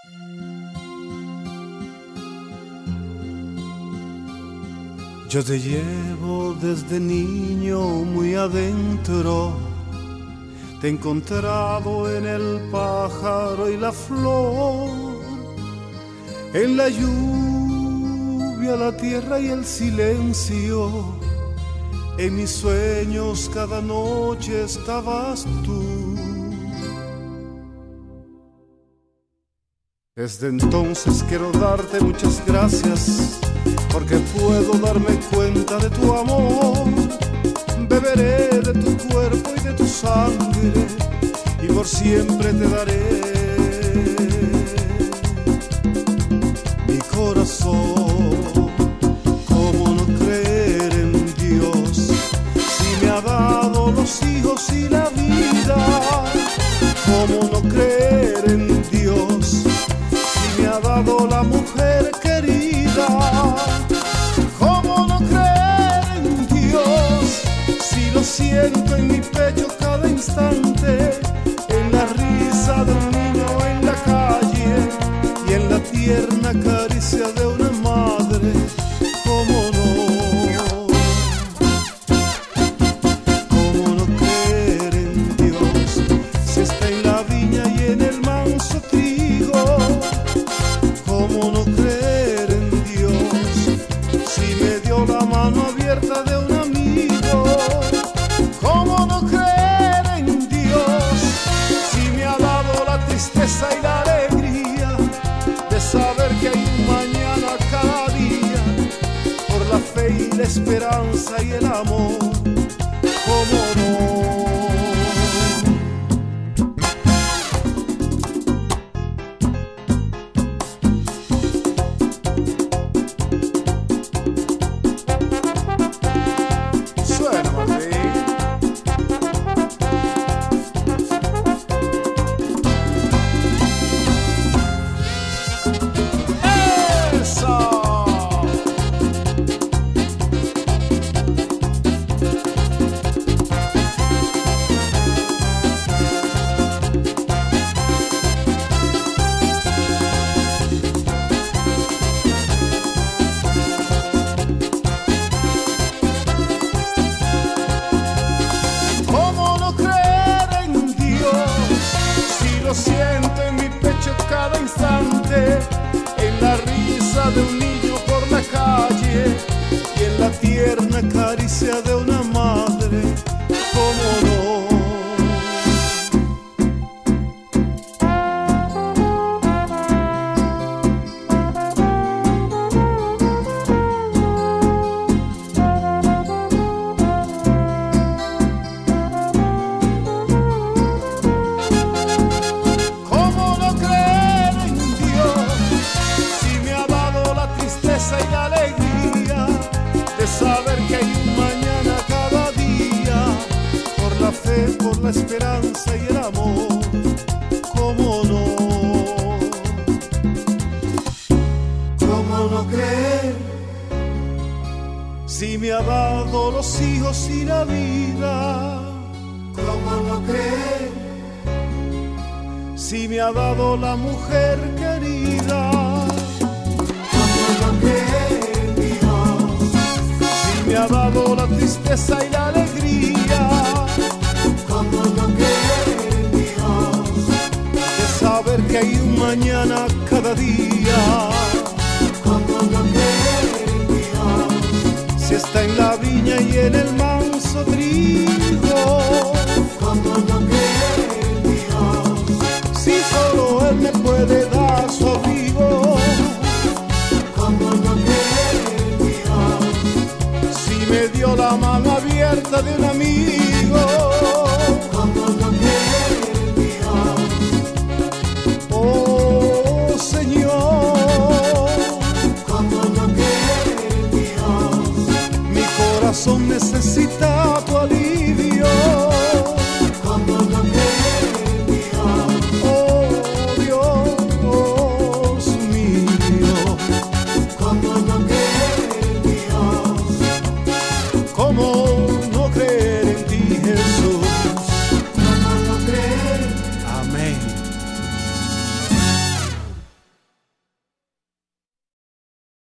Yo te llevo desde niño muy adentro, te he encontrado en el pájaro y la flor, en la lluvia, la tierra y el silencio. En mis sueños cada noche estabas tú. Desde entonces quiero darte muchas gracias, porque puedo darme cuenta de tu amor. Beberé de tu cuerpo y de tu sangre, y por siempre te daré mi corazón. ¿Cómo no creer en Dios si me ha dado los hijos y la vida? ¿Cómo no creer en Dios si me ha dado la mujer querida? ¿Cómo no creer en Dios si lo siento en mi pecho cada instante, en la risa de un niño en la calle y en la tierna caricia de una madre? ¿Cómo no? ¿Cómo no creer en Dios si está en la viña y en el manso trigo? ¿Cómo no creer en Dios si me dio la mano abierta de un amigo? ¿Cómo no creer en Dios si me ha dado la tristeza y la alegría de saber que hay un mañana cada día, por la fe y la esperanza y el amor? ¿Cómo no? Lo siento en mi pecho cada instante, en la risa de un niño por la calle y en la tierna caricia de una madre. ¿Cómo no? Y la alegría de saber que hay un mañana cada día, por la fe, por la esperanza y el amor. ¿Cómo no? ¿Cómo no creer si me ha dado los hijos y la vida? ¿Cómo no creer si me ha dado la mujer querida? Si me ha dado la tristeza y la alegría, ¿cómo no creer en Dios? de saber que hay un mañana cada día. ¿Cómo no creer en Dios? Si está en la viña y en el manso trigo. ¿Cómo no creer